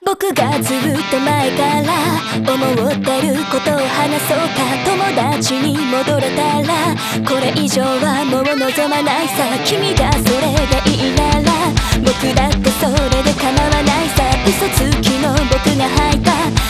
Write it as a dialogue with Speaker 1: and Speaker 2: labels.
Speaker 1: 僕がずっと前から思ってることを話そうか。友達に戻れたらこれ以上はもう望まないさ。君がそれがいいなら僕だってそれで構わないさ。嘘つきの僕が吐いた